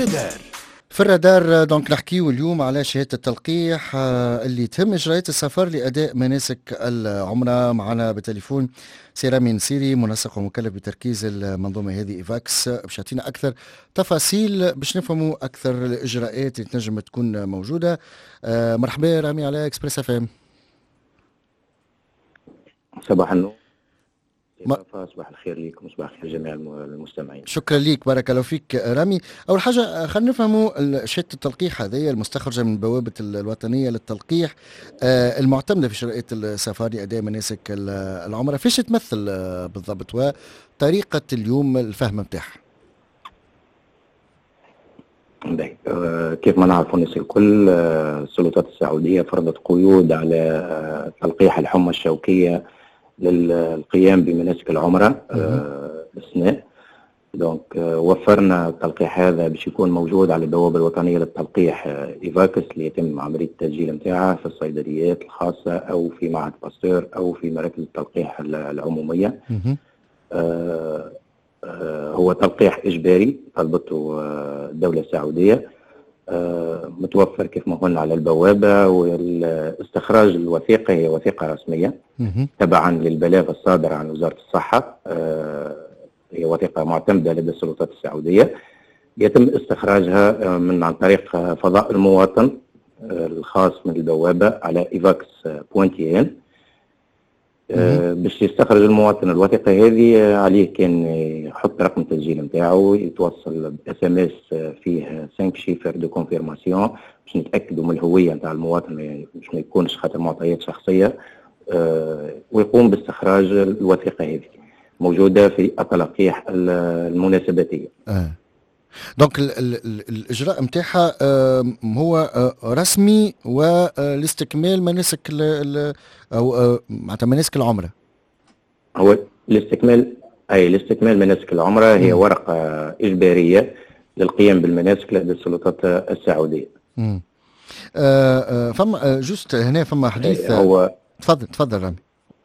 في الرادار دونك نحكيو اليوم على شهادة التلقيح اللي تهم إجراءات السفر لأداء مناسك العمرة. معنا بالتليفون سي رامي نسيري، منسق ومكلف بتركيز المنظومة هذه إيفاكس، باش يعطينا أكثر تفاصيل باش نفهموا أكثر الإجراءات اللي تنجم تكون موجودة. مرحبا رامي على إكسبريس اف ام. صباح النور. صباح الخير ليكم وصباح الخير جميع المستمعين. شكرا ليك، بارك الله فيك رامي. اول حاجه خلينا نفهموا شهاده التلقيح هذه المستخرجه من بوابه الوطنيه للتلقيح المعتمده في شرائط السفر لاداء مناسك العمره، فيش تمثل بالضبط وطريقه اليوم الفهم نتاعها؟ كيف ما نعرفوا الناس الكل، السلطات السعوديه فرضت قيود على تلقيح الحمى الشوكيه للقيام بمناسك العمرة السنة. دونك وفرنا التلقيح هذا باش يكون موجود على البوابة الوطنية للتلقيح إيفاكس اللي يتم عملية التسجيل نتاعها في الصيدليات الخاصة أو في معهد باستور أو في مراكز التلقيح العمومية. هو تلقيح إجباري طلبته الدولة السعودية، متوفر كيف ما قلنا على البوابة، والاستخراج الوثيقة هي وثيقة رسمية تبعا للبلاغ الصادر عن وزارة الصحة. هي وثيقة معتمدة لدى السلطات السعودية، يتم استخراجها عن طريق فضاء المواطن الخاص من البوابة على evax.in. باش يستخرج المواطن الوثيقة هذه عليه كان يحط رقم التسجيل نتاعو، يتوصل SMS فيه 5 شيفر دو كونفيرماسيون باش نتأكدوا من الهوية نتاع المواطن، باش ما يكونش خاطر معطيات شخصية، ويقوم باستخراج الوثيقة هذه موجودة في التلقيح المناسباتية. دونك الاجراء نتاعها هو رسمي ولاستكمال مناسك او معناتها مناسك العمره. هو لاستكمال مناسك العمره، هي ورقه اجباريه للقيام بالمناسك لدى السلطات السعوديه. فما جوست هنا فما حديث. هو تفضل رامي.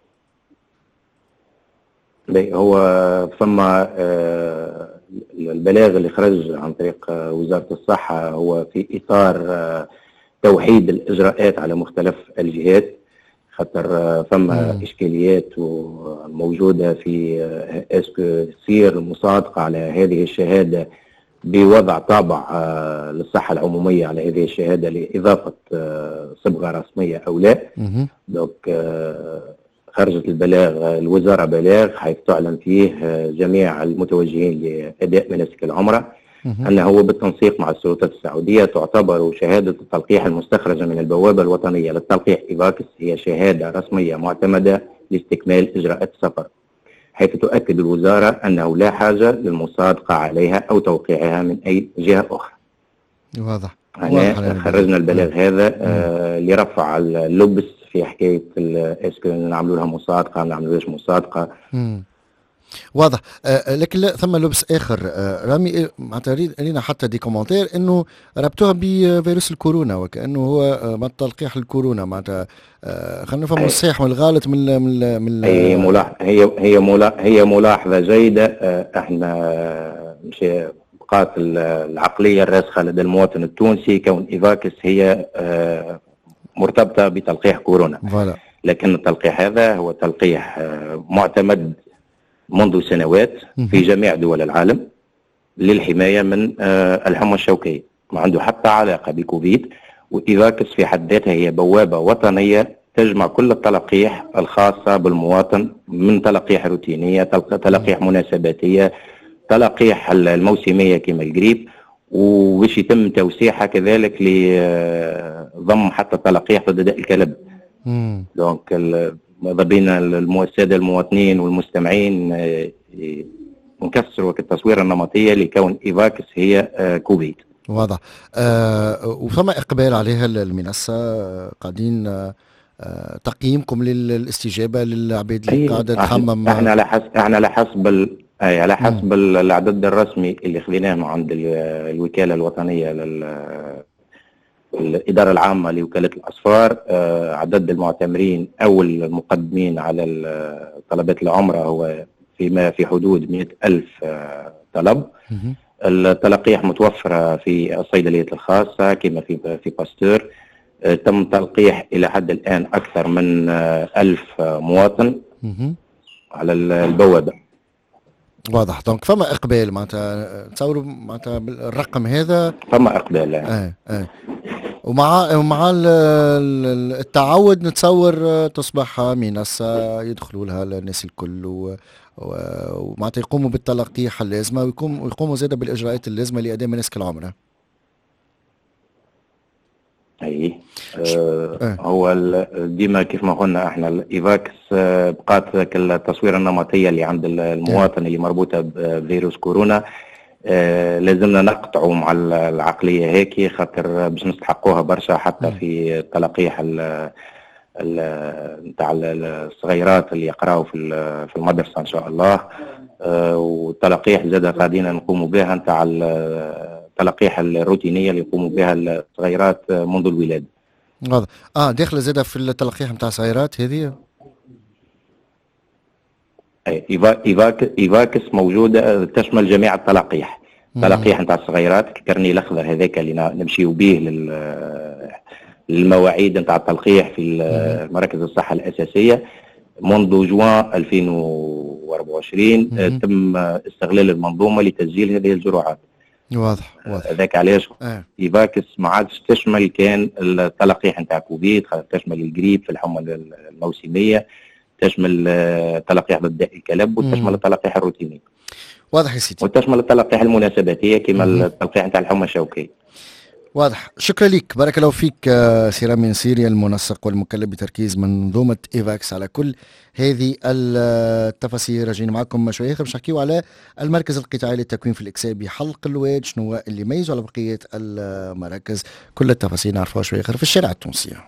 هو فما البلاغ اللي خرج عن طريق وزارة الصحة هو في إطار توحيد الإجراءات على مختلف الجهات، خاطر فما إشكاليات موجودة في اسكو تصير المصادقة على هذه الشهادة بوضع طابع للصحة العمومية على هذه الشهادة لإضافة صبغة رسمية أو لا. دوك خرجت البلاغ الوزارة بلاغ حيث تعلن فيه جميع المتوجهين لأداء مناسك العمرة أنه بالتنسيق مع السلطات السعودية تعتبر شهادة التلقيح المستخرجة من البوابة الوطنية للتلقيح إيفاكس هي شهادة رسمية معتمدة لاستكمال إجراءات السفر، حيث تؤكد الوزارة أنه لا حاجة للمصادقة عليها أو توقيعها من أي جهة أخرى. واضح. خرجنا البلاغ هذا لرفع اللبس في حكايه اسكو نعملوا لها مصادقه ما نعملوش مصادقه. واضح. لكن لا ثم لبس اخر رامي، معناتها لينا حتى دي كومنتير انه ربطوها بفيروس الكورونا وكانه هو تلقيح الكورونا، معناتها خلينا نفهموا الصحيح من الغلط من هي ملاحظه جيده. احنا مش بقات العقليه الراسخه لدى المواطن التونسي كون ايفاكس هي مرتبطة بتلقيح كورونا. لكن التلقيح هذا هو تلقيح معتمد منذ سنوات في جميع دول العالم للحماية من الحمى الشوكية، ما عنده حتى علاقة بكوفيد. وإيفاكس في حد ذاتها هي بوابة وطنية تجمع كل التلقيح الخاصة بالمواطن، من تلقيح روتينية، تلقيح مناسباتية، تلقيح الموسمية كما الجريب، وباش يتم توسيعها كذلك لضم حتى تلقيح ضد داء الكلب. دونك ماذا بين الساده المواطنين والمستمعين نكسروا التصوير النمطيه لكون ايفاكس هي كوفيد. واضح. وفما اقبال عليها المنصه، قاعدين تقييمكم للاستجابه للعباد اللي قاعده تخمم. احنا على حسب العدد الرسمي اللي خذيناه عند الوكالة الوطنية الإدارة العامة لوكالة الأسفار. عدد المعتمرين أو المقدمين على طلبات العمرة هو في حدود 100,000 طلب. التلقيح متوفرة في الصيدليات الخاصة كما في باستور. تم تلقيح إلى حد الآن أكثر من 1000 مواطن على البوابة. واضح. دونك فما اقبال معناتها تصوروا معناتها الرقم هذا فما إقبال. ومع التعود نتصور تصبح منصة يدخلوا لها الناس الكل ومعناتها يقوموا بالتلقيح اللازمة ويقوموا زادة بالإجراءات اللازمة لأداء مناسك العمرة. اي هو ديما كيف ما قلنا احنا الايفاكس بقات التصوير النمطيه اللي عند المواطن اللي مربوطه بفيروس كورونا. لازمنا نقطعوا مع العقليه هيك خاطر باش نستحقوها برشا حتى في التلقيح نتاع الصغيرات اللي يقراوا في المدرسه ان شاء الله. والتلقيح زاد غادينا نقوموا بها نتاع التلقيح الروتينيه اللي يقوموا بها الصغيرات منذ الولاده. واضح. داخله زاده في التلقيح نتاع الصغيرات هذه. ايفاكس موجوده تشمل جميع التلقيح. تلقيح نتاع الصغيرات الكرني الاخضر هذاك اللي نمشيو به للمواعيد نتاع التلقيح في مراكز الصحه الاساسيه. منذ جوان 2024 تم استغلال المنظومه لتسجيل هذه الجرعات. واضح. هذاك علاش ايفاكس ما عادش تشمل كان التلقيح نتاع كوفيد، تشمل الجريب في الحمى الموسميه، تشمل تلقيح ضد داء الكلب، وتشمل التلقيح الروتيني. واضح يا سيدي. وتشمل التلقيح المناسباتيه كما التلقيح نتاع الحمى الشوكيه. واضح. شكرا لك، بارك الله فيك سي رامي نصيري المنسق والمكلف بتركيز منظومة إيفاكس على كل هذه التفاصيل. راجعين معكم شوية باش نحكيو على المركز القطاعي للتكوين في الإكساب بحلق الواد، شنو اللي يميزه على بقية المراكز. كل التفاصيل نعرفوها شوية في الشارع التونسي.